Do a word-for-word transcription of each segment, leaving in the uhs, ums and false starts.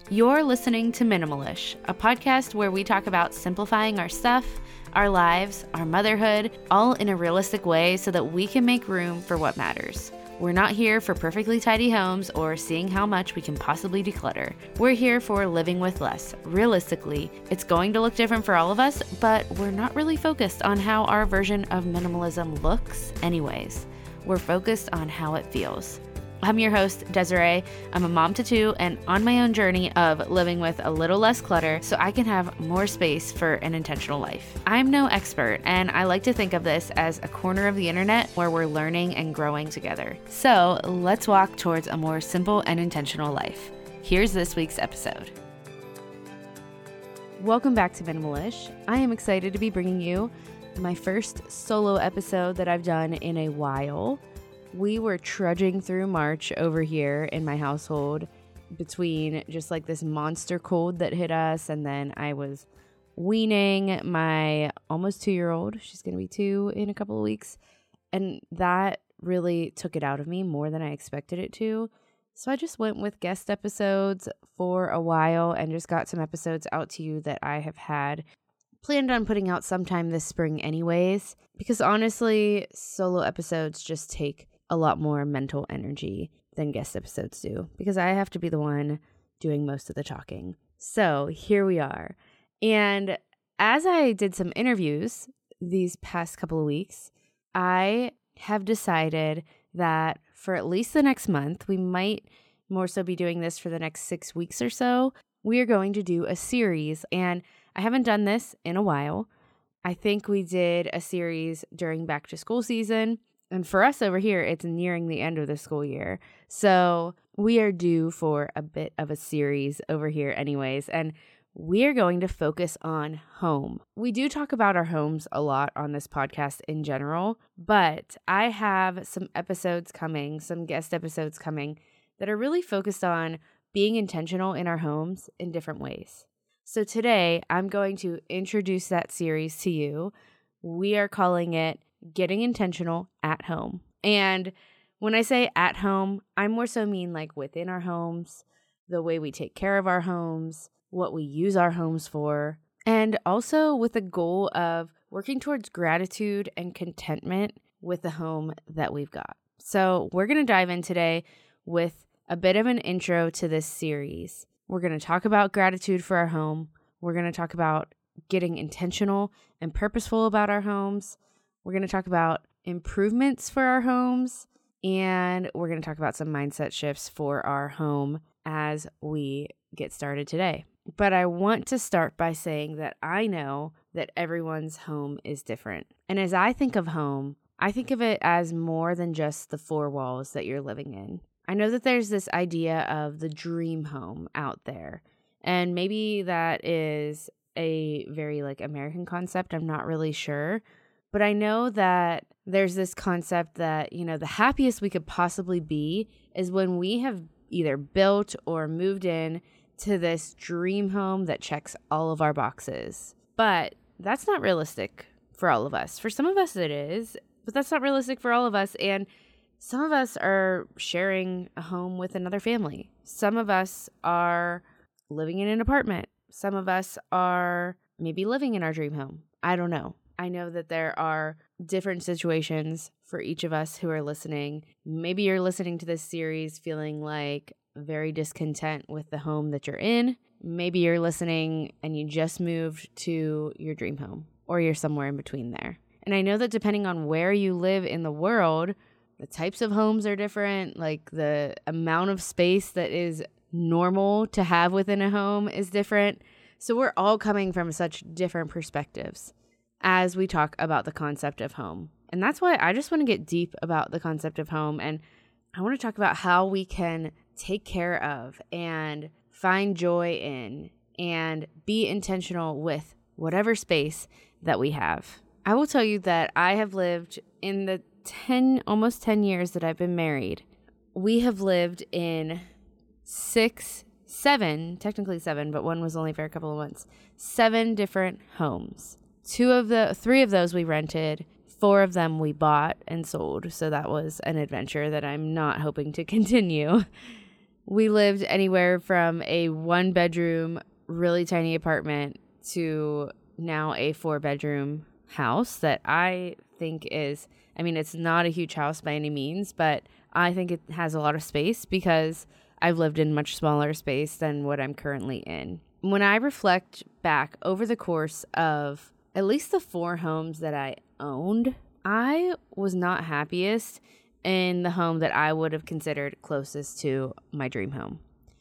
You're listening to Minimalish, a podcast where we talk about simplifying our stuff, our lives, our motherhood, all in a realistic way so that we can make room for what matters. We're not here for perfectly tidy homes or seeing how much we can possibly declutter. We're here for living with less. Realistically, it's going to look different for all of us, but we're not really focused on how our version of minimalism looks anyways. We're focused on how it feels. I'm your host, Desiree. I'm a mom to two and on my own journey of living with a little less clutter so I can have more space for an intentional life. I'm no expert, and I like to think of this as a corner of the internet where we're learning and growing together. So let's walk towards a more simple and intentional life. Here's this week's episode. Welcome back to Minimalish. I am excited to be bringing you my first solo episode that I've done in a while. We were trudging through March over here in my household between just like this monster cold that hit us, and then I was weaning my almost two-year-old. She's going to be two in a couple of weeks, and that really took it out of me more than I expected it to. So I just went with guest episodes for a while and just got some episodes out to you that I have had planned on putting out sometime this spring anyways, because honestly, solo episodes just take a lot more mental energy than guest episodes do, because I have to be the one doing most of the talking. So here we are. And as I did some interviews these past couple of weeks, I have decided that for at least the next month, we might more so be doing this for the next six weeks or so, we are going to do a series. And I haven't done this in a while. I think we did a series during back to school season. And for us over here, it's nearing the end of the school year. So we are due for a bit of a series over here anyways. And we are going to focus on home. We do talk about our homes a lot on this podcast in general, but I have some episodes coming, some guest episodes coming that are really focused on being intentional in our homes in different ways. So today, I'm going to introduce that series to you. We are calling it Getting Intentional at Home. And when I say at home, I more so mean like within our homes, the way we take care of our homes, what we use our homes for, and also with the goal of working towards gratitude and contentment with the home that we've got. So we're going to dive in today with a bit of an intro to this series. We're going to talk about gratitude for our home. We're going to talk about getting intentional and purposeful about our homes. We're going to talk about improvements for our homes, and we're going to talk about some mindset shifts for our home as we get started today. But I want to start by saying that I know that everyone's home is different. And as I think of home, I think of it as more than just the four walls that you're living in. I know that there's this idea of the dream home out there, and maybe that is a very like American concept. I'm not really sure. But I know that there's this concept that, you know, the happiest we could possibly be is when we have either built or moved in to this dream home that checks all of our boxes. But that's not realistic for all of us. For some of us it is, but that's not realistic for all of us. And some of us are sharing a home with another family. Some of us are living in an apartment. Some of us are maybe living in our dream home. I don't know. I know that there are different situations for each of us who are listening. Maybe you're listening to this series feeling like very discontent with the home that you're in. Maybe you're listening and you just moved to your dream home, or you're somewhere in between there. And I know that depending on where you live in the world, the types of homes are different. Like the amount of space that is normal to have within a home is different. So we're all coming from such different perspectives as we talk about the concept of home. And that's why I just want to get deep about the concept of home. And I want to talk about how we can take care of and find joy in and be intentional with whatever space that we have. I will tell you that I have lived in the ten, almost ten years that I've been married. We have lived in six, seven, technically seven, but one was only for a couple of months, seven different homes. Two of the, three of those we rented, four of them we bought and sold. So that was an adventure that I'm not hoping to continue. We lived anywhere from a one bedroom, really tiny apartment to now a four bedroom house that I think is, I mean, it's not a huge house by any means, but I think it has a lot of space because I've lived in much smaller space than what I'm currently in. When I reflect back over the course of at least the four homes that I owned, I was not happiest in the home that I would have considered closest to my dream home.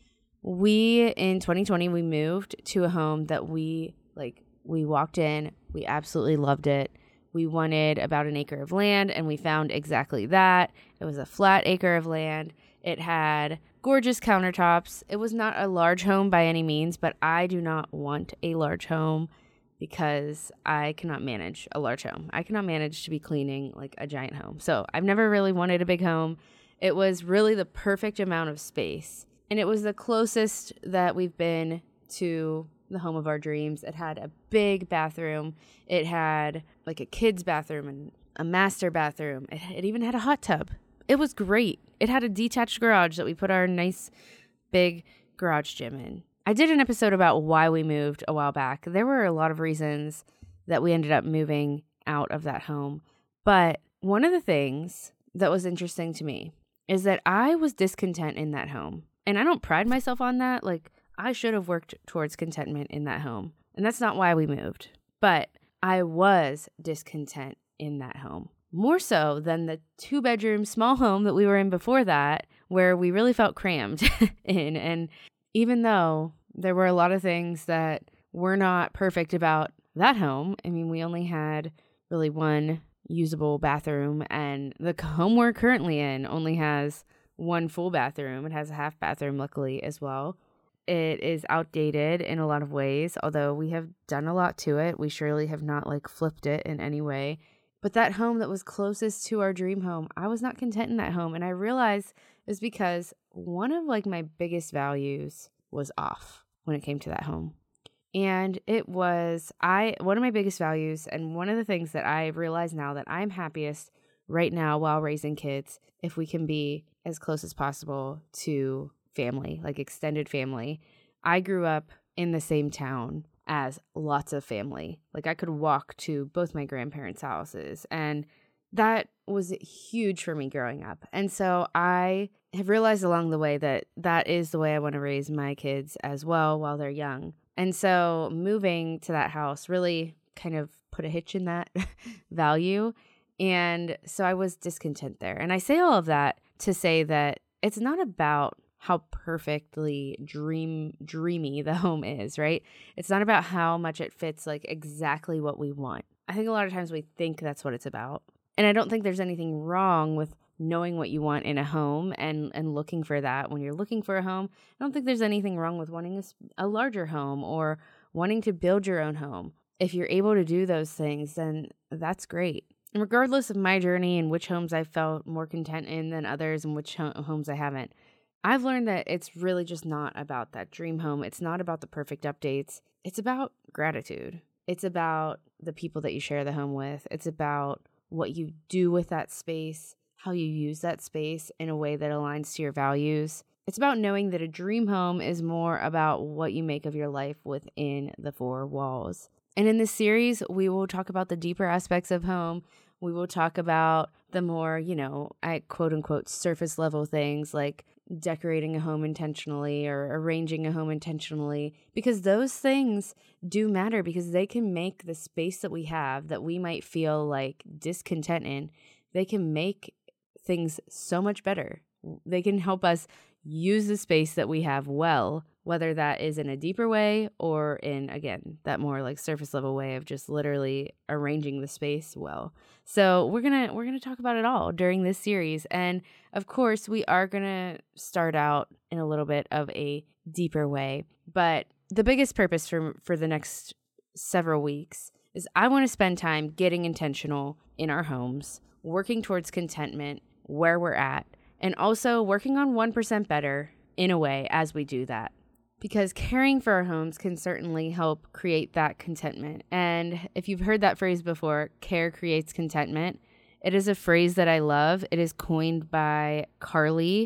We, in twenty twenty, we moved to a home that we, like, we walked in, we absolutely loved it. We wanted about an acre of land, and we found exactly that. It was a flat acre of land. It had gorgeous countertops. It was not a large home by any means, but I do not want a large home because I cannot manage a large home. I cannot manage to be cleaning like a giant home. So I've never really wanted a big home. It was really the perfect amount of space. And it was the closest that we've been to the home of our dreams. It had a big bathroom. It had like a kid's bathroom and a master bathroom. It, it even had a hot tub. It was great. It had a detached garage that we put our nice big garage gym in. I did an episode about why we moved a while back. There were a lot of reasons that we ended up moving out of that home. But one of the things that was interesting to me is that I was discontent in that home. And I don't pride myself on that. Like, I should have worked towards contentment in that home. And that's not why we moved. But I was discontent in that home. More so than the two-bedroom small home that we were in before that, where we really felt crammed in. And even though there were a lot of things that were not perfect about that home, I mean, we only had really one usable bathroom, and the home we're currently in only has one full bathroom. It has a half bathroom, luckily, as well. It is outdated in a lot of ways, although we have done a lot to it. We surely have not, like, flipped it in any way. But that home that was closest to our dream home, I was not content in that home. And I realized it was because one of, like, my biggest values was off when it came to that home. And it was, I, one of my biggest values, and one of the things that I realize now that I'm happiest right now while raising kids, if we can be as close as possible to family, like extended family. I grew up in the same town as lots of family. Like, I could walk to both my grandparents' houses, and that was huge for me growing up. And so I have realized along the way that that is the way I want to raise my kids as well while they're young. And so moving to that house really kind of put a hitch in that value. And so I was discontent there. And I say all of that to say that it's not about how perfectly dream dreamy the home is, right? It's not about how much it fits like exactly what we want. I think a lot of times we think that's what it's about. And I don't think there's anything wrong with knowing what you want in a home and, and looking for that when you're looking for a home. I don't think there's anything wrong with wanting a, a larger home or wanting to build your own home. If you're able to do those things, then that's great. And regardless of my journey and which homes I felt more content in than others and which ho- homes I haven't, I've learned that it's really just not about that dream home. It's not about the perfect updates. It's about gratitude. It's about the people that you share the home with. It's about what you do with that space, how you use that space in a way that aligns to your values. It's about knowing that a dream home is more about what you make of your life within the four walls. And in this series, we will talk about the deeper aspects of home. We will talk about the more, you know, I quote unquote surface level things like decorating a home intentionally or arranging a home intentionally, because those things do matter, because they can make the space that we have that we might feel like discontent in, they can make things so much better. They can help us use the space that we have well, whether that is in a deeper way or in, again, that more like surface level way of just literally arranging the space well. So we're going to we're going to talk about it all during this series. And of course, we are going to start out in a little bit of a deeper way. But the biggest purpose for for the next several weeks is I want to spend time getting intentional in our homes, working towards contentment where we're at, and also working on one percent better in a way as we do that. Because caring for our homes can certainly help create that contentment. And if you've heard that phrase before, care creates contentment, it is a phrase that I love. It is coined by Carly.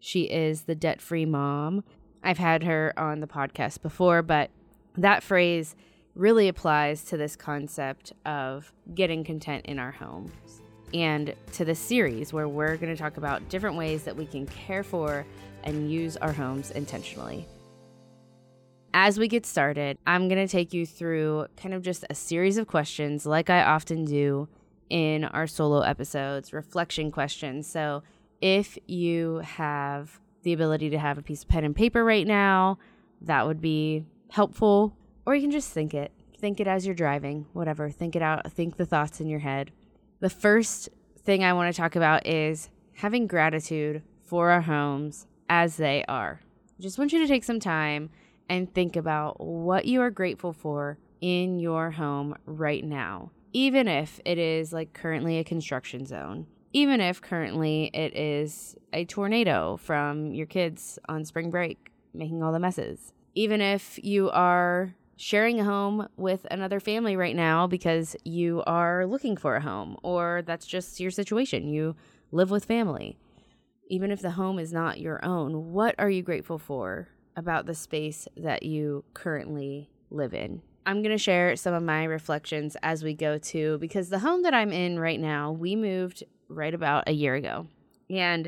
She is the debt-free mom. I've had her on the podcast before, but that phrase really applies to this concept of getting content in our homes and to this series where we're going to talk about different ways that we can care for and use our homes intentionally. As we get started, I'm going to take you through kind of just a series of questions like I often do in our solo episodes, reflection questions. So if you have the ability to have a piece of pen and paper right now, that would be helpful. Or you can just think it. Think it as you're driving, whatever. Think it out. Think the thoughts in your head. The first thing I want to talk about is having gratitude for our homes as they are. I just want you to take some time and think about what you are grateful for in your home right now, even if it is like currently a construction zone, even if currently it is a tornado from your kids on spring break making all the messes, even if you are sharing a home with another family right now because you are looking for a home, or that's just your situation. You live with family. Even if the home is not your own, what are you grateful for about the space that you currently live in? I'm going to share some of my reflections as we go too, because the home that I'm in right now, we moved right about a year ago. And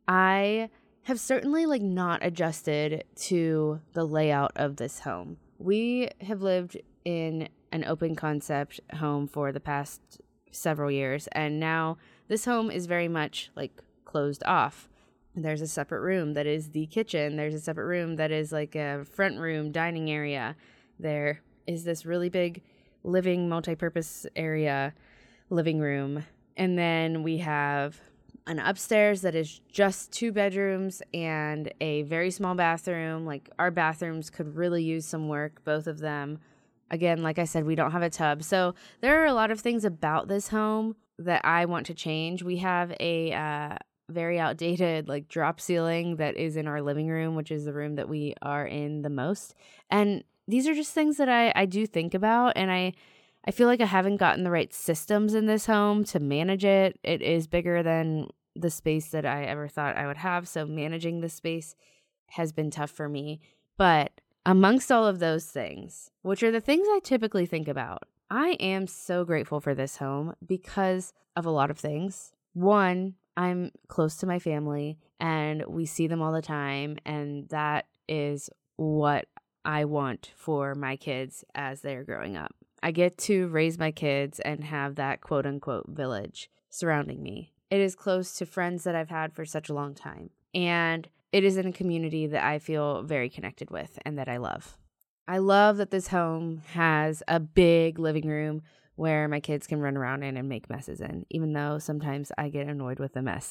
I have certainly like not adjusted to the layout of this home. We have lived in an open concept home for the past several years, and now this home is very much like closed off. There's a separate room that is the kitchen. There's a separate room that is like a front room dining area. There is this really big living multi-purpose area, living room. And then we have an upstairs that is just two bedrooms and a very small bathroom. Like our bathrooms could really use some work, both of them. Again, like I said, we don't have a tub. So there are a lot of things about this home that I want to change. We have a uh, very outdated like drop ceiling that is in our living room, which is the room that we are in the most. And these are just things that I, I do think about, and I I feel like I haven't gotten the right systems in this home to manage it. It is bigger than the space that I ever thought I would have, so managing the space has been tough for me. But amongst all of those things, which are the things I typically think about, I am so grateful for this home because of a lot of things. One, I'm close to my family and we see them all the time, and that is what I want for my kids as they're growing up. I get to raise my kids and have that quote unquote village surrounding me. It is close to friends that I've had for such a long time, and it is in a community that I feel very connected with and that I love. I love that this home has a big living room where my kids can run around in and make messes in, even though sometimes I get annoyed with the mess.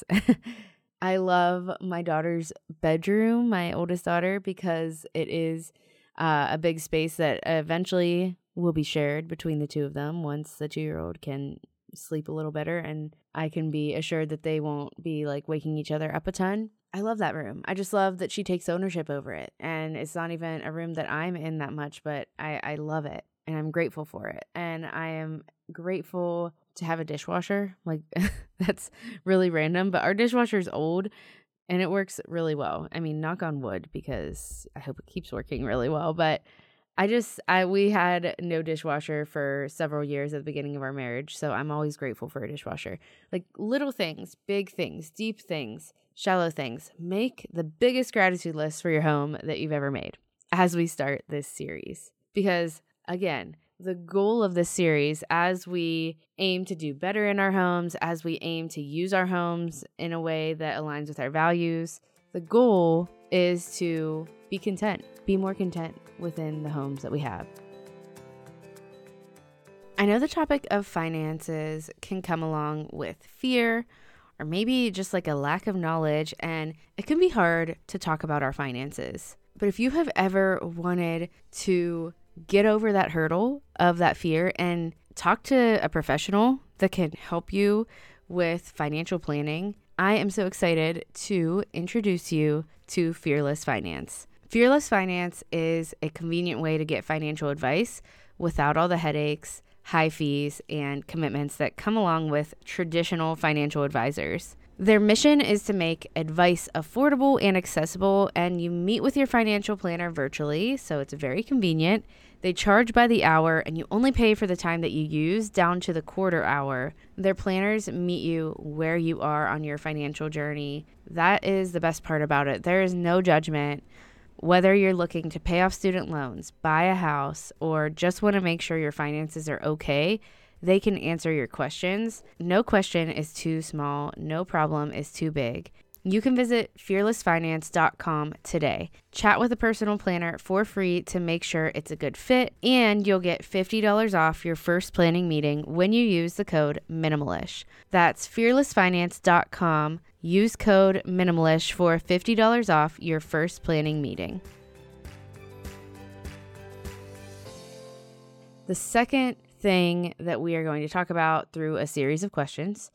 I love my daughter's bedroom, my oldest daughter, because it is uh, a big space that eventually will be shared between the two of them once the two-year-old can sleep a little better and I can be assured that they won't be like waking each other up a ton. I love that room. I just love that she takes ownership over it. And it's not even a room that I'm in that much, but I, I love it and I'm grateful for it. And I am grateful to have a dishwasher. Like that's really random, but our dishwasher is old and it works really well. I mean, knock on wood, because I hope it keeps working really well, but I just, I we had no dishwasher for several years at the beginning of our marriage, so I'm always grateful for a dishwasher. Like little things, big things, deep things, shallow things. Make the biggest gratitude list for your home that you've ever made as we start this series. Because again, the goal of this series, as we aim to do better in our homes, as we aim to use our homes in a way that aligns with our values, the goal is to be content, be more content within the homes that we have. I know the topic of finances can come along with fear or maybe just like a lack of knowledge, and it can be hard to talk about our finances. But if you have ever wanted to get over that hurdle of that fear and talk to a professional that can help you with financial planning, I am so excited to introduce you to Fearless Finance. Fearless Finance is a convenient way to get financial advice without all the headaches, high fees, and commitments that come along with traditional financial advisors. Their mission is to make advice affordable and accessible, and you meet with your financial planner virtually, so it's very convenient. They charge by the hour, and you only pay for the time that you use down to the quarter hour. Their planners meet you where you are on your financial journey. That is the best part about it. There is no judgment. Whether you're looking to pay off student loans, buy a house, or just want to make sure your finances are okay, they can answer your questions. No question is too small. No problem is too big. You can visit fearless finance dot com today. Chat with a personal planner for free to make sure it's a good fit, and you'll get fifty dollars off your first planning meeting when you use the code MINIMALISH. That's fearless finance dot com. Use code MINIMALISH for fifty dollars off your first planning meeting. The second thing that we are going to talk about through a series of questions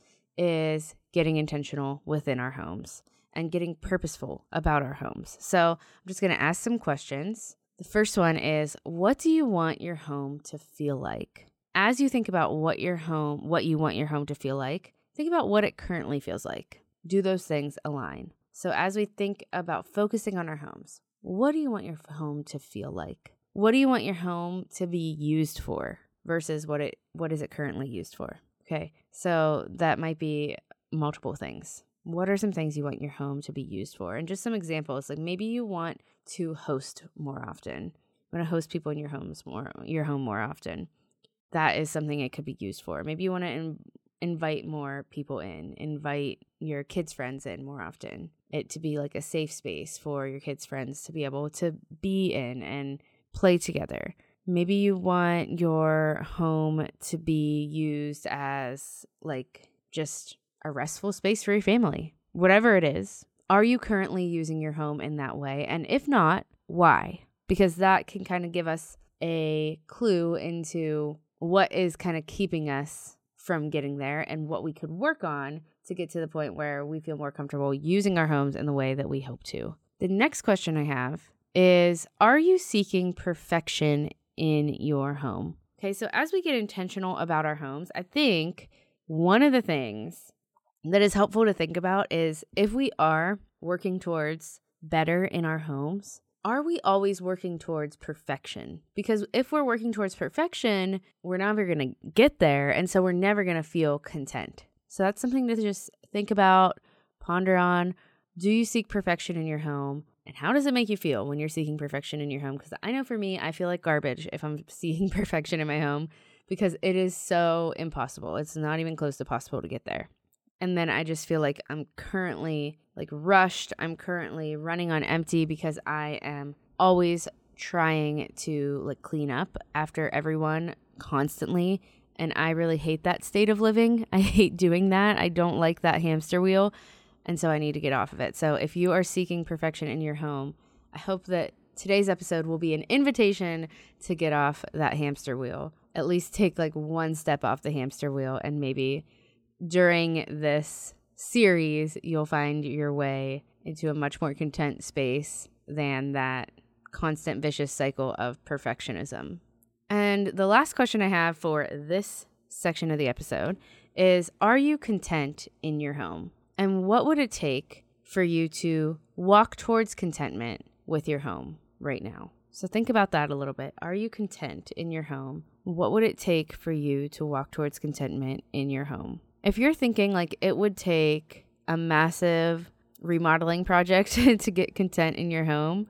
is getting intentional within our homes and getting purposeful about our homes. So I'm just going to ask some questions. The first one is, what do you want your home to feel like? As you think about what your home, what you want your home to feel like, think about what it currently feels like. Do those things align? So as we think about focusing on our homes, what do you want your home to feel like? What do you want your home to be used for versus what it what is it currently used for? Okay, so that might be multiple things. What are some things you want your home to be used for? And just some examples, like maybe you want to host more often. You want to host people in your homes more, your home more often. That is something it could be used for. Maybe you want to in, invite more people in, invite your kids' friends in more often. It to be like a safe space for your kids' friends to be able to be in and play together. Maybe you want your home to be used as like just a restful space for your family. Whatever it is, are you currently using your home in that way? And if not, why? Because that can kind of give us a clue into what is kind of keeping us from getting there and what we could work on to get to the point where we feel more comfortable using our homes in the way that we hope to. The next question I have is, are you seeking perfection in your home? Okay, so as we get intentional about our homes, I think one of the things that is helpful to think about is if we are working towards better in our homes, are we always working towards perfection? Because if we're working towards perfection, we're never going to get there, and so we're never going to feel content. So that's something to just think about, ponder on. Do you seek perfection in your home? And how does it make you feel when you're seeking perfection in your home? Because I know for me, I feel like garbage if I'm seeking perfection in my home because it is so impossible. It's not even close to possible to get there. And then I just feel like I'm currently like rushed. I'm currently running on empty because I am always trying to like clean up after everyone constantly. And I really hate that state of living. I hate doing that. I don't like that hamster wheel. And so I need to get off of it. So if you are seeking perfection in your home, I hope that today's episode will be an invitation to get off that hamster wheel. At least take like one step off the hamster wheel, and maybe during this series, you'll find your way into a much more content space than that constant vicious cycle of perfectionism. And the last question I have for this section of the episode is, are you content in your home? And what would it take for you to walk towards contentment with your home right now? So think about that a little bit. Are you content in your home? What would it take for you to walk towards contentment in your home? If you're thinking like it would take a massive remodeling project to get content in your home,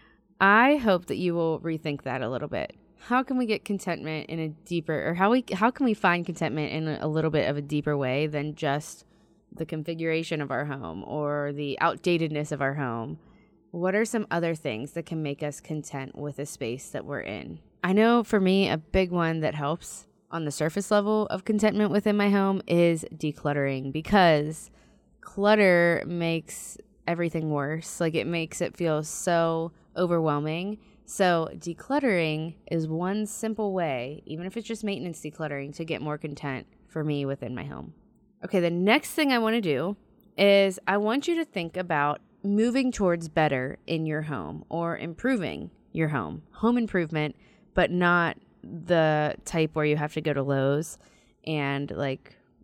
I hope that you will rethink that a little bit. How can we get contentment in a deeper, or how we how can we find contentment in a little bit of a deeper way than just the configuration of our home or the outdatedness of our home? What are some other things that can make us content with the space that we're in? I know for me, a big one that helps on the surface level of contentment within my home is decluttering, because clutter makes everything worse. Like it makes it feel so overwhelming. So decluttering is one simple way, even if it's just maintenance decluttering, to get more content for me within my home. Okay, the next thing I want to do is I want you to think about moving towards better in your home or improving your home. Home improvement, but not the type where you have to go to Lowe's and like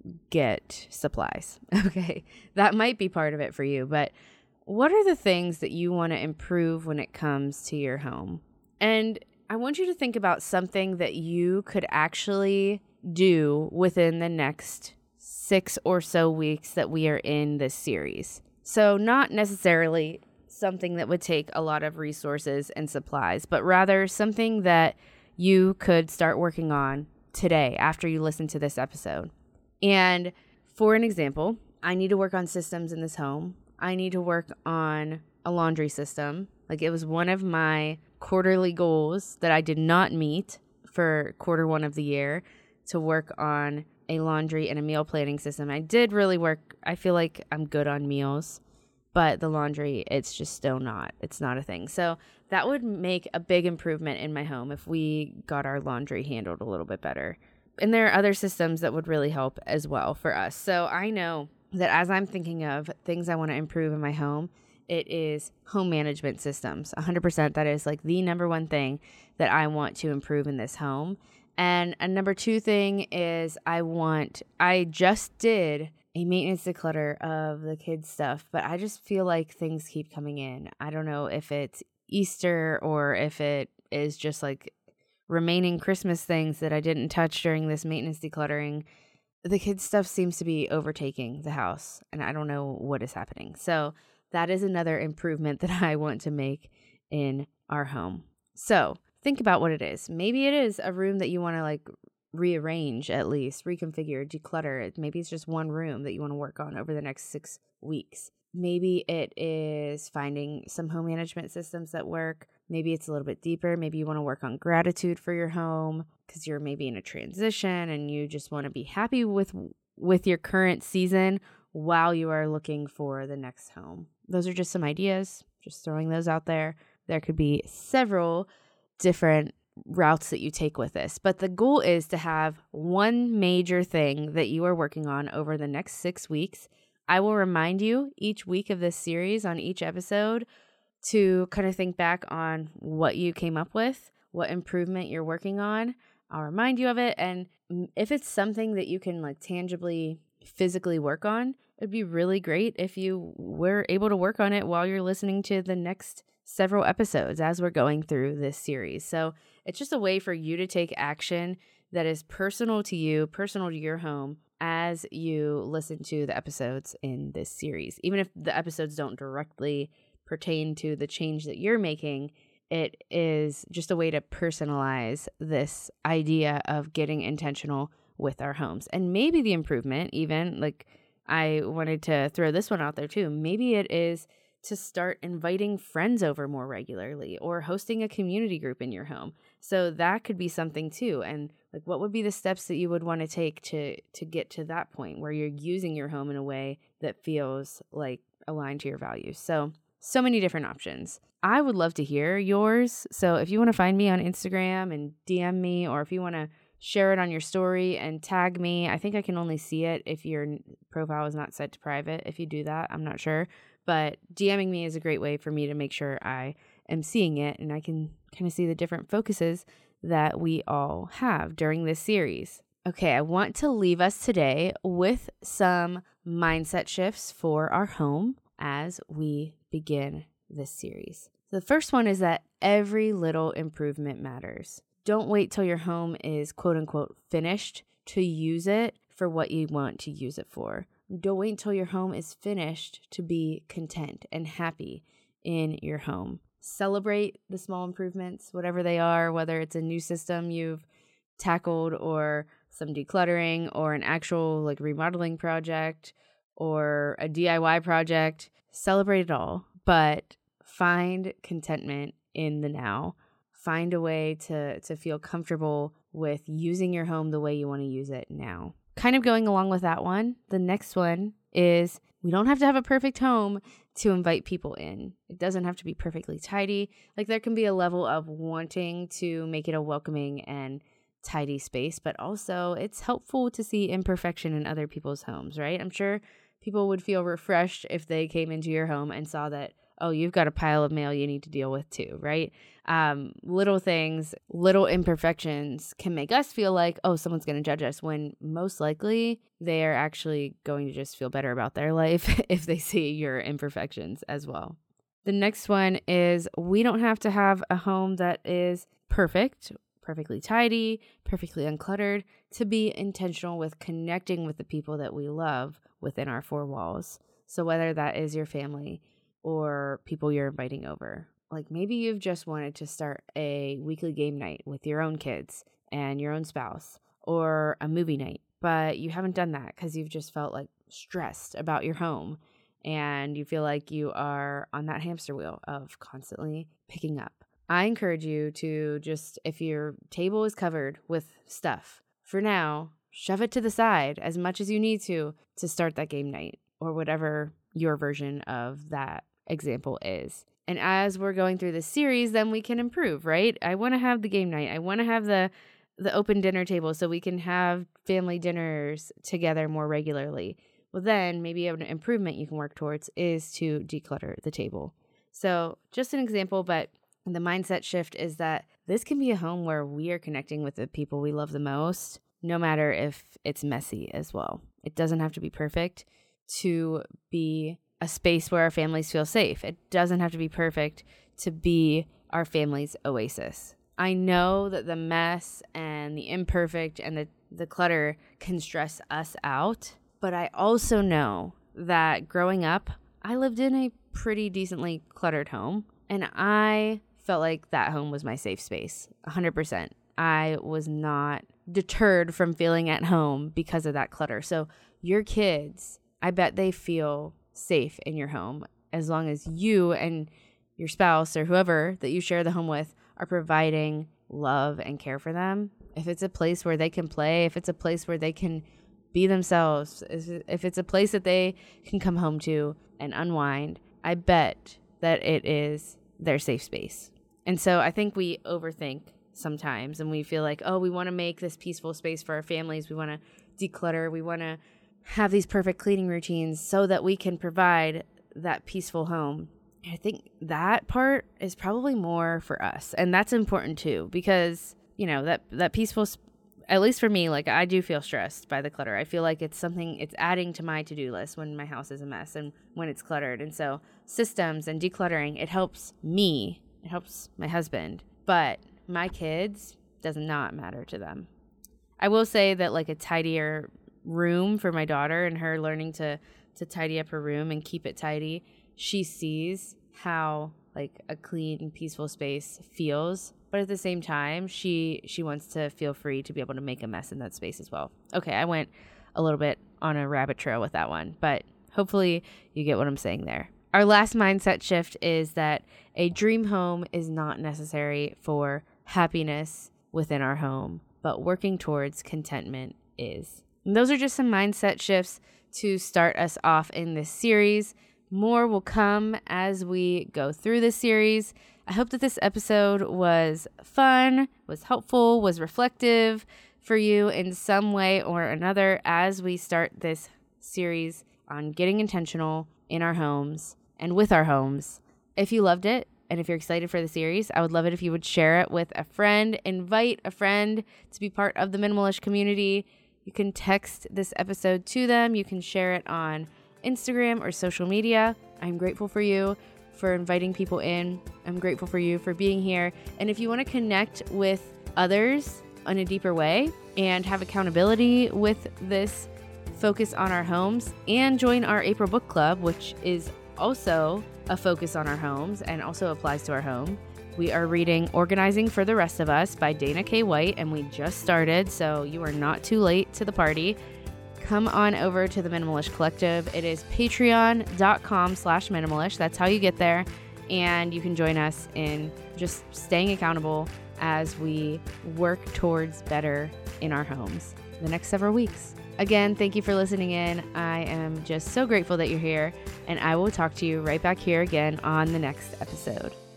get supplies. Okay, that might be part of it for you, but what are the things that you want to improve when it comes to your home? And I want you to think about something that you could actually do within the next six or so weeks that we are in this series. So not necessarily something that would take a lot of resources and supplies, but rather something that you could start working on today after you listen to this episode. And for an example, I need to work on systems in this home. I need to work on a laundry system. Like, it was one of my quarterly goals that I did not meet for quarter one of the year, to work on a laundry and a meal planning system. I did really work. I feel like I'm good on meals, but the laundry, it's just still not. It's not a thing. So that would make a big improvement in my home if we got our laundry handled a little bit better. And there are other systems that would really help as well for us. So I know that as I'm thinking of things I want to improve in my home, it is home management systems. one hundred percent that is like the number one thing that I want to improve in this home. And a number two thing is I want, I just did a maintenance declutter of the kids' stuff, but I just feel like things keep coming in. I don't know if it's Easter or if it is just like remaining Christmas things that I didn't touch during this maintenance decluttering. The kids' stuff seems to be overtaking the house, and I don't know what is happening. So that is another improvement that I want to make in our home. So think about what it is. Maybe it is a room that you want to like rearrange, at least reconfigure, declutter. Maybe it's just one room that you want to work on over the next six weeks. Maybe it is finding some home management systems that work. Maybe it's a little bit deeper. Maybe you want to work on gratitude for your home because you're maybe in a transition and you just want to be happy with with your current season while you are looking for the next home. Those are just some ideas, just throwing those out there. There could be several different routes that you take with this, but the goal is to have one major thing that you are working on over the next six weeks. I will remind you each week of this series on each episode to kind of think back on what you came up with, what improvement you're working on. I'll remind you of it. And if it's something that you can like tangibly, physically work on, it'd be really great if you were able to work on it while you're listening to the next several episodes as we're going through this series. So it's just a way for you to take action that is personal to you, personal to your home, as you listen to the episodes in this series. Even if the episodes don't directly pertain to the change that you're making, it is just a way to personalize this idea of getting intentional with our homes. And maybe the improvement, even like I wanted to throw this one out there too, maybe it is to start inviting friends over more regularly or hosting a community group in your home. So that could be something too. And like, what would be the steps that you would want to take to to get to that point where you're using your home in a way that feels like aligned to your values? So, so many different options. I would love to hear yours. So if you want to find me on Instagram and D M me, or if you want to share it on your story and tag me, I think I can only see it if your profile is not set to private. If you do that, I'm not sure. But DMing me is a great way for me to make sure I am seeing it and I can kind of see the different focuses that we all have during this series. Okay, I want to leave us today with some mindset shifts for our home as we begin this series. The first one is that every little improvement matters. Don't wait till your home is quote unquote finished to use it for what you want to use it for. Don't wait until your home is finished to be content and happy in your home. Celebrate the small improvements, whatever they are, whether it's a new system you've tackled or some decluttering or an actual like remodeling project or a D I Y project. Celebrate it all, but find contentment in the now. Find a way to, to feel comfortable with using your home the way you want to use it now. Kind of going along with that one, the next one is we don't have to have a perfect home to invite people in. It doesn't have to be perfectly tidy. Like there can be a level of wanting to make it a welcoming and tidy space, but also it's helpful to see imperfection in other people's homes, right? I'm sure people would feel refreshed if they came into your home and saw that, oh, you've got a pile of mail you need to deal with too, right? Um, little things, little imperfections can make us feel like, oh, someone's going to judge us, when most likely they are actually going to just feel better about their life if they see your imperfections as well. The next one is, we don't have to have a home that is perfect, perfectly tidy, perfectly uncluttered, to be intentional with connecting with the people that we love within our four walls. So whether that is your family or people you're inviting over, like maybe you've just wanted to start a weekly game night with your own kids and your own spouse, or a movie night, but you haven't done that because you've just felt like stressed about your home and you feel like you are on that hamster wheel of constantly picking up. I encourage you to just, if your table is covered with stuff, for now, shove it to the side as much as you need to to start that game night, or whatever your version of that example is. And as we're going through this series, then we can improve, right? I want to have the game night. I want to have the the open dinner table so we can have family dinners together more regularly. Well, then maybe an improvement you can work towards is to declutter the table. So just an example, but the mindset shift is that this can be a home where we are connecting with the people we love the most, no matter if it's messy as well. It doesn't have to be perfect to be a space where our families feel safe. It doesn't have to be perfect to be our family's oasis. I know that the mess and the imperfect and the, the clutter can stress us out, but I also know that growing up, I lived in a pretty decently cluttered home, and I felt like that home was my safe space, one hundred percent. I was not deterred from feeling at home because of that clutter. So your kids, I bet they feel safe in your home as long as you and your spouse or whoever that you share the home with are providing love and care for them. If it's a place where they can play, if it's a place where they can be themselves, if it's a place that they can come home to and unwind, I bet that it is their safe space. And so I think we overthink sometimes, and we feel like, oh, we want to make this peaceful space for our families. We want to declutter. We want to have these perfect cleaning routines so that we can provide that peaceful home. I think that part is probably more for us. And that's important too, because, you know, that, that peaceful, at least for me, like I do feel stressed by the clutter. I feel like it's something, it's adding to my to-do list when my house is a mess and when it's cluttered. And so systems and decluttering, it helps me, it helps my husband, but my kids does not matter to them. I will say that like a tidier room for my daughter and her learning to, to tidy up her room and keep it tidy, she sees how like a clean, peaceful space feels. But at the same time, she she wants to feel free to be able to make a mess in that space as well. Okay, I went a little bit on a rabbit trail with that one, but hopefully you get what I'm saying there. Our last mindset shift is that a dream home is not necessary for happiness within our home, but working towards contentment is. And those are just some mindset shifts to start us off in this series. More will come as we go through this series. I hope that this episode was fun, was helpful, was reflective for you in some way or another as we start this series on getting intentional in our homes and with our homes. If you loved it and if you're excited for the series, I would love it if you would share it with a friend. Invite a friend to be part of the Minimalish community. You can text this episode to them. You can share it on Instagram or social media. I'm grateful for you for inviting people in. I'm grateful for you for being here. And if you want to connect with others in a deeper way and have accountability with this focus on our homes and join our April book club, which is also a focus on our homes and also applies to our home. We are reading Organizing for the Rest of Us by Dana K. White, and we just started, so you are not too late to the party. Come on over to the Minimalish Collective. It is patreon.com slash minimalish. That's how you get there. And you can join us in just staying accountable as we work towards better in our homes the next several weeks. Again, thank you for listening in. I am just so grateful that you're here, and I will talk to you right back here again on the next episode.